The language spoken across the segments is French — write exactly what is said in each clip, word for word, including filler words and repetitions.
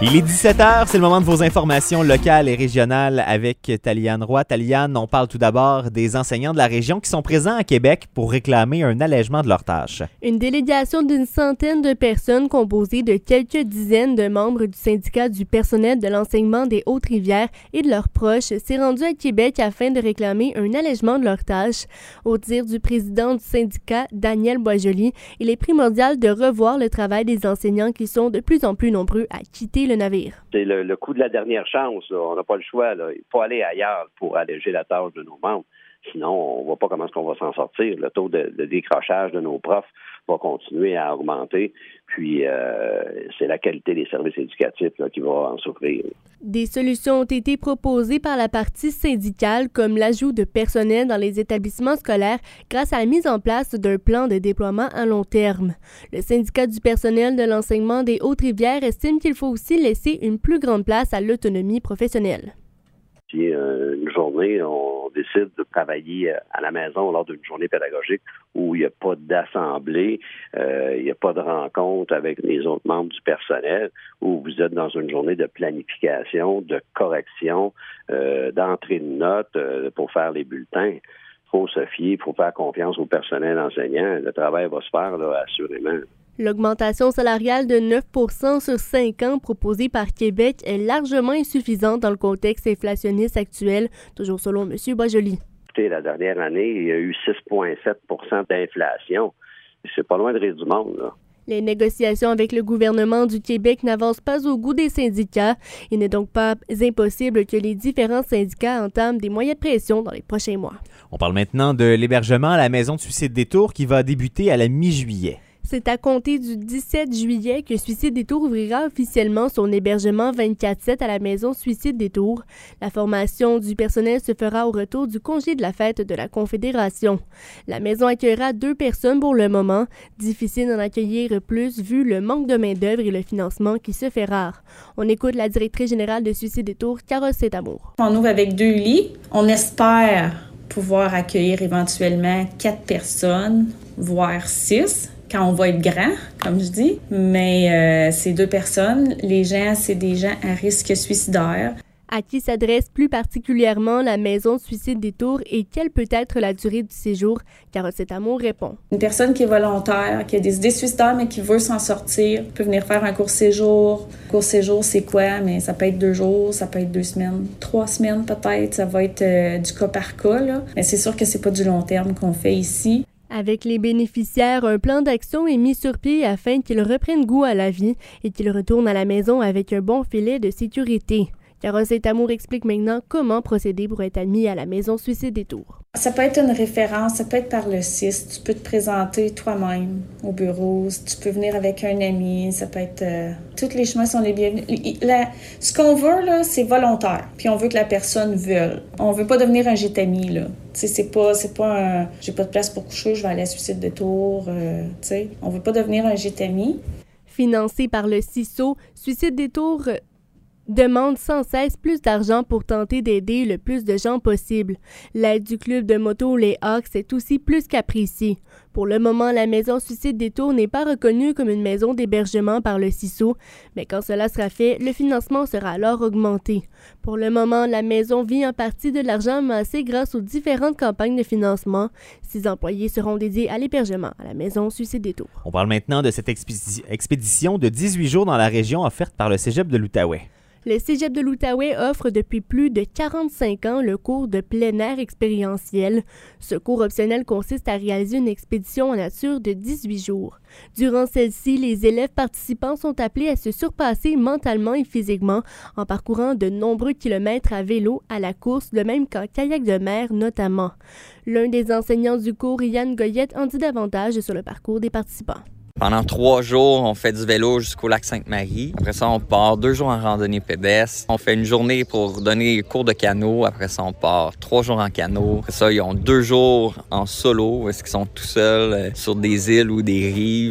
Il est dix-sept heures, c'est le moment de vos informations locales et régionales avec Taliane Roy. Taliane, on parle tout d'abord des enseignants de la région qui sont présents à Québec pour réclamer un allègement de leurs tâches. Une délégation d'une centaine de personnes composée de quelques dizaines de membres du syndicat du personnel de l'enseignement des Hautes-Rivières et de leurs proches s'est rendue à Québec afin de réclamer un allègement de leurs tâches. Au dire du président du syndicat, Daniel Boisjoli, il est primordial de revoir le travail des enseignants qui sont de plus en plus nombreux à quitter le navire. C'est le, le coup de la dernière chance. Là. On n'a pas le choix. Là. Il faut aller ailleurs pour alléger la tâche de nos membres. Sinon, on ne voit pas comment est-ce qu'on va s'en sortir. Le taux de, de décrochage de nos profs va continuer à augmenter. Puis, euh, c'est la qualité des services éducatifs là, qui va en souffrir. Des solutions ont été proposées par la partie syndicale, comme l'ajout de personnel dans les établissements scolaires grâce à la mise en place d'un plan de déploiement à long terme. Le syndicat du personnel de l'enseignement des Hautes-Rivières estime qu'il faut aussi laisser une plus grande place à l'autonomie professionnelle. Si euh, une journée, on décide de travailler à la maison lors d'une journée pédagogique où il n'y a pas d'assemblée, euh, il n'y a pas de rencontre avec les autres membres du personnel, où vous êtes dans une journée de planification, de correction, euh, d'entrée de notes euh, pour faire les bulletins. Il faut se fier, il faut faire confiance au personnel enseignant. Le travail va se faire là, assurément. L'augmentation salariale de neuf pour cent sur cinq ans proposée par Québec est largement insuffisante dans le contexte inflationniste actuel, toujours selon M. Boisjoli. Écoutez, la dernière année, il y a eu six virgule sept pour cent d'inflation. C'est pas loin de rire du monde, là. Les négociations avec le gouvernement du Québec n'avancent pas au goût des syndicats. Il n'est donc pas impossible que les différents syndicats entament des moyens de pression dans les prochains mois. On parle maintenant de l'hébergement à la maison de Suicide Détour qui va débuter à la mi-juillet. C'est à compter du dix-sept juillet que Suicide Détour ouvrira officiellement son hébergement vingt-quatre sept à la maison Suicide Détour. La formation du personnel se fera au retour du congé de la fête de la Confédération. La maison accueillera deux personnes pour le moment. Difficile d'en accueillir plus vu le manque de main-d'œuvre et le financement qui se fait rare. On écoute la directrice générale de Suicide Détour, Carole Saint-Amour. On ouvre avec deux lits. On espère pouvoir accueillir éventuellement quatre personnes, voire six. Quand on va être grand, comme je dis, mais euh, ces deux personnes, les gens, c'est des gens à risque suicidaire. À qui s'adresse plus particulièrement la maison Suicide Détour et quelle peut être la durée du séjour? Carole Saint-Amour répond. Une personne qui est volontaire, qui a des idées suicidaires, mais qui veut s'en sortir, peut venir faire un court séjour. Court séjour, c'est quoi? Mais ça peut être deux jours, ça peut être deux semaines, trois semaines peut-être. Ça va être euh, du cas par cas, là. Mais c'est sûr que c'est pas du long terme qu'on fait ici. Avec les bénéficiaires, un plan d'action est mis sur pied afin qu'ils reprennent goût à la vie et qu'ils retournent à la maison avec un bon filet de sécurité. Carole Saint-Amour explique maintenant comment procéder pour être admis à la maison Suicide Détour. Ça peut être une référence, ça peut être par le C I S. Tu peux te présenter toi-même au bureau, tu peux venir avec un ami, ça peut être... Euh, tous les chemins sont les bienvenus. La, ce qu'on veut, là, c'est volontaire. Puis on veut que la personne veuille. On veut pas devenir un G-T-A-M-I, là. Tu sais, c'est pas, c'est pas un... J'ai pas de place pour coucher, je vais aller à Suicide Détour, euh, tu sais. On veut pas devenir un G-T-A-M-I. Financé par le C I S O, Suicide Détour demande sans cesse plus d'argent pour tenter d'aider le plus de gens possible. L'aide du club de moto Les Hawks est aussi plus qu'appréciée. Pour le moment, la maison Suicide Détour n'est pas reconnue comme une maison d'hébergement par le C I S O, mais quand cela sera fait, le financement sera alors augmenté. Pour le moment, la maison vit en partie de l'argent amassé grâce aux différentes campagnes de financement. Six employés seront dédiés à l'hébergement à la maison Suicide Détour. On parle maintenant de cette expédi- expédition de dix-huit jours dans la région offerte par le Cégep de l'Outaouais. Le Cégep de l'Outaouais offre depuis plus de quarante-cinq ans le cours de plein air expérientiel. Ce cours optionnel consiste à réaliser une expédition en nature de dix-huit jours. Durant celle-ci, les élèves participants sont appelés à se surpasser mentalement et physiquement en parcourant de nombreux kilomètres à vélo, à la course, de même qu'en kayak de mer notamment. L'un des enseignants du cours, Yann Goyette, en dit davantage sur le parcours des participants. Pendant trois jours, on fait du vélo jusqu'au lac Sainte-Marie. Après ça, on part deux jours en randonnée pédestre. On fait une journée pour donner cours de canot. Après ça, on part trois jours en canot. Après ça, ils ont deux jours en solo, parce qu'ils sont tout seuls sur des îles ou des rives.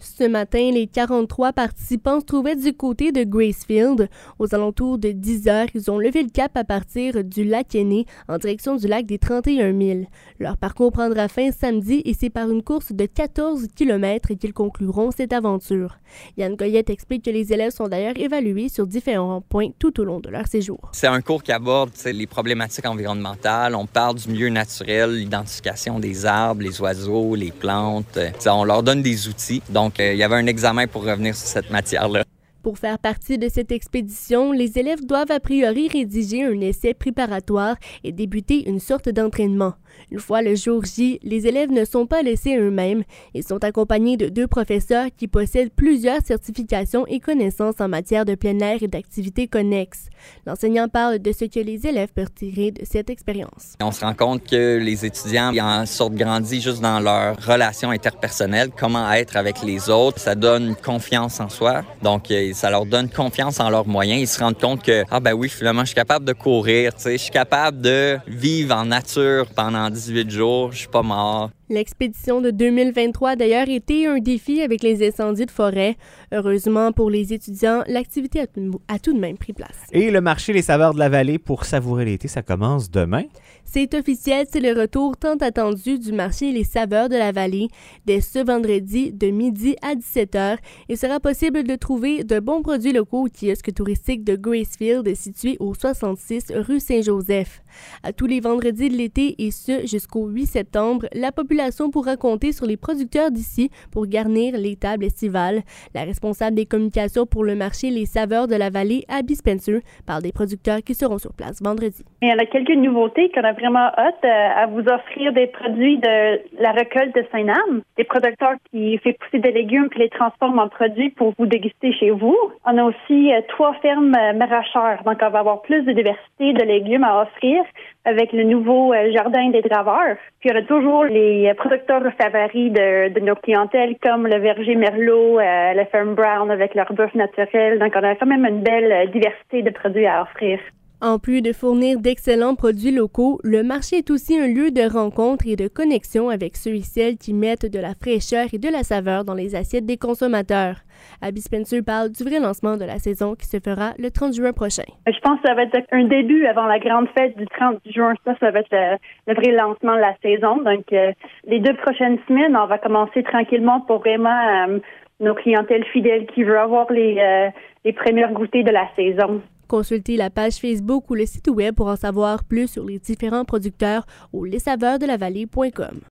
Ce matin, les quarante-trois participants se trouvaient du côté de Gracefield. Aux alentours de dix heures, ils ont levé le cap à partir du lac Aîné en direction du lac des trente et un milles. Leur parcours prendra fin samedi et c'est par une course de quatorze kilomètres qu'ils concluront cette aventure. Yann Goyette explique que les élèves sont d'ailleurs évalués sur différents points tout au long de leur séjour. C'est un cours qui aborde les problématiques environnementales. On parle du milieu naturel, l'identification des arbres, les oiseaux, les plantes. T'sais, on leur donne des outils. Donc, euh, il y avait un examen pour revenir sur cette matière-là. Pour faire partie de cette expédition, les élèves doivent a priori rédiger un essai préparatoire et débuter une sorte d'entraînement. Une fois le jour J, les élèves ne sont pas laissés eux-mêmes. Ils sont accompagnés de deux professeurs qui possèdent plusieurs certifications et connaissances en matière de plein air et d'activités connexes. L'enseignant parle de ce que les élèves peuvent tirer de cette expérience. On se rend compte que les étudiants ils en sortent grandis juste dans leurs relations interpersonnelles, comment être avec les autres. Ça donne confiance en soi. Donc, ça leur donne confiance en leurs moyens. Ils se rendent compte que, ah ben oui, finalement, je suis capable de courir, tu sais, je suis capable de vivre en nature pendant dix-huit jours, je suis pas mort. L'expédition de deux mille vingt-trois a d'ailleurs été un défi avec les incendies de forêt. Heureusement pour les étudiants, l'activité a tout, a tout de même pris place. Et le marché Les Saveurs de la Vallée pour savourer l'été, ça commence demain. C'est officiel, c'est le retour tant attendu du marché Les Saveurs de la Vallée. Dès ce vendredi, de midi à dix-sept heures, il sera possible de trouver de bons produits locaux au kiosque touristique de Gracefield, situé au soixante-six rue Saint-Joseph. À tous les vendredis de l'été et ce jusqu'au huit septembre, la population pourra compter sur les producteurs d'ici pour garnir les tables estivales. La responsable des communications pour le marché Les Saveurs de la Vallée, Abby Spencer, parle des producteurs qui seront sur place vendredi. Il y en a quelques nouveautés qu'on a vraiment hâte à vous offrir des produits de la récolte de Sainte-Anne, des producteurs qui font pousser des légumes puis les transforment en produits pour vous déguster chez vous. On a aussi euh, trois fermes euh, maraîchères, donc on va avoir plus de diversité de légumes à offrir avec le nouveau euh, jardin des draveurs. Puis on a toujours les producteurs favoris de, de nos clientèles comme le verger Merlot, euh, la ferme Brown avec leur bœuf naturel. Donc on a quand même une belle euh, diversité de produits à offrir. En plus de fournir d'excellents produits locaux, le marché est aussi un lieu de rencontre et de connexion avec ceux et celles qui mettent de la fraîcheur et de la saveur dans les assiettes des consommateurs. Abby Spencer parle du vrai lancement de la saison qui se fera le trente juin prochain. Je pense que ça va être un début avant la grande fête du trente juin. Ça, ça va être le, le vrai lancement de la saison. Donc, euh, les deux prochaines semaines, on va commencer tranquillement pour vraiment euh, nos clientèles fidèles qui veulent avoir les, euh, les premières goûters de la saison. Consultez la page Facebook ou le site web pour en savoir plus sur les différents producteurs au les saveurs de la vallée point com.